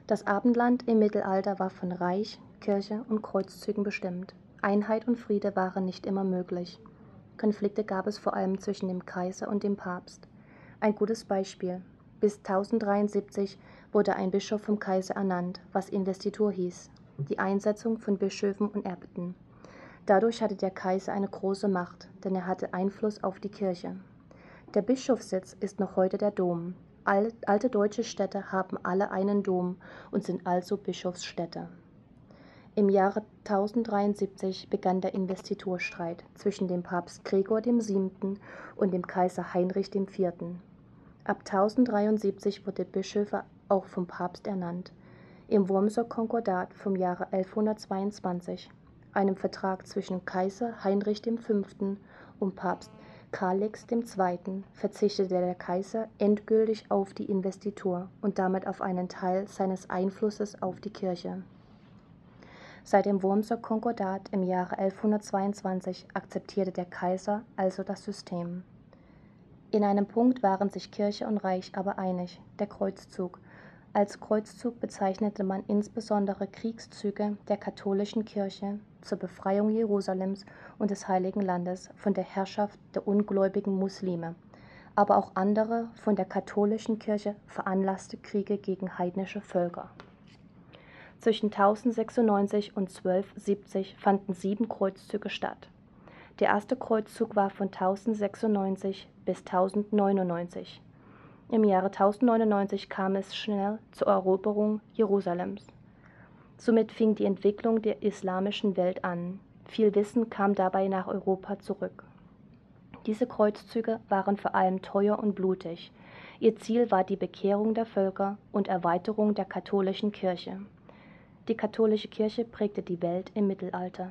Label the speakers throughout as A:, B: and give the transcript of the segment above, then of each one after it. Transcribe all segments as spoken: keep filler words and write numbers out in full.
A: Das Abendland im Mittelalter war von Reich, Kirche und Kreuzzügen bestimmt. Einheit und Friede waren nicht immer möglich. Konflikte gab es vor allem zwischen dem Kaiser und dem Papst. Ein gutes Beispiel: Bis tausenddreiundsiebzig wurde ein Bischof vom Kaiser ernannt, was Investitur hieß, die Einsetzung von Bischöfen und Äbten. Dadurch hatte der Kaiser eine große Macht, denn er hatte Einfluss auf die Kirche. Der Bischofssitz ist noch heute der Dom. Alte deutsche Städte haben alle einen Dom und sind also Bischofsstädte. Im Jahre tausenddreiundsiebzig begann der Investiturstreit zwischen dem Papst Gregor dem Siebten und dem Kaiser Heinrich dem Vierten Ab tausenddreiundsiebzig wurde Bischöfe auch vom Papst ernannt. Im Wormser Konkordat vom Jahre elfhundertzweiundzwanzig, einem Vertrag zwischen Kaiser Heinrich dem Fünften und Papst Kalix dem Zweiten, verzichtete der Kaiser endgültig auf die Investitur und damit auf einen Teil seines Einflusses auf die Kirche. Seit dem Wormser Konkordat im Jahre elfhundertzweiundzwanzig akzeptierte der Kaiser also das System. In einem Punkt waren sich Kirche und Reich aber einig: der Kreuzzug. Als Kreuzzug bezeichnete man insbesondere Kriegszüge der katholischen Kirche zur Befreiung Jerusalems und des Heiligen Landes von der Herrschaft der ungläubigen Muslime, aber auch andere von der katholischen Kirche veranlasste Kriege gegen heidnische Völker. Zwischen tausendsechsundneunzig und zwölfhundertsiebzig fanden sieben Kreuzzüge statt. Der erste Kreuzzug war von tausendsechsundneunzig bis tausendneunundneunzig. Im Jahre tausendneunundneunzig kam es schnell zur Eroberung Jerusalems. Somit fing die Entwicklung der islamischen Welt an. Viel Wissen kam dabei nach Europa zurück. Diese Kreuzzüge waren vor allem teuer und blutig. Ihr Ziel war die Bekehrung der Völker und Erweiterung der katholischen Kirche. Die katholische Kirche prägte die Welt im Mittelalter.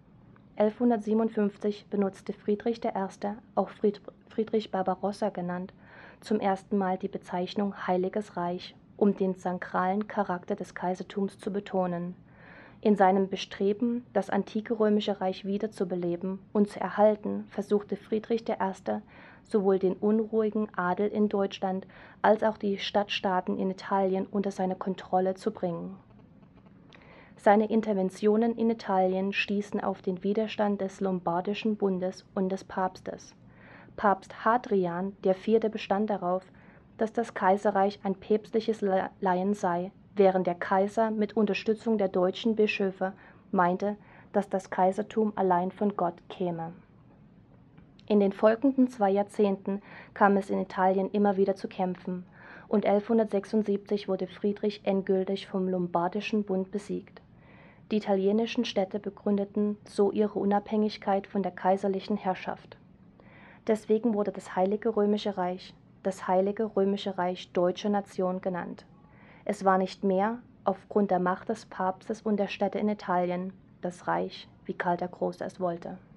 A: elfhundertsiebenundfünfzig benutzte Friedrich der Erste, auch Friedrich Barbarossa genannt, zum ersten Mal die Bezeichnung Heiliges Reich, um den sakralen Charakter des Kaisertums zu betonen. In seinem Bestreben, das antike römische Reich wiederzubeleben und zu erhalten, versuchte Friedrich der Erste, sowohl den unruhigen Adel in Deutschland als auch die Stadtstaaten in Italien unter seine Kontrolle zu bringen. Seine Interventionen in Italien stießen auf den Widerstand des Lombardischen Bundes und des Papstes. Papst Hadrian der Vierte bestand darauf, dass das Kaiserreich ein päpstliches Leihen sei, während der Kaiser mit Unterstützung der deutschen Bischöfe meinte, dass das Kaisertum allein von Gott käme. In den folgenden zwei Jahrzehnten kam es in Italien immer wieder zu Kämpfen, und elfhundertsechsundsiebzig wurde Friedrich endgültig vom Lombardischen Bund besiegt. Die italienischen Städte begründeten so ihre Unabhängigkeit von der kaiserlichen Herrschaft. Deswegen wurde das Heilige Römische Reich das Heilige Römische Reich Deutscher Nation genannt. Es war nicht mehr, aufgrund der Macht des Papstes und der Städte in Italien, das Reich, wie Karl der Große es wollte.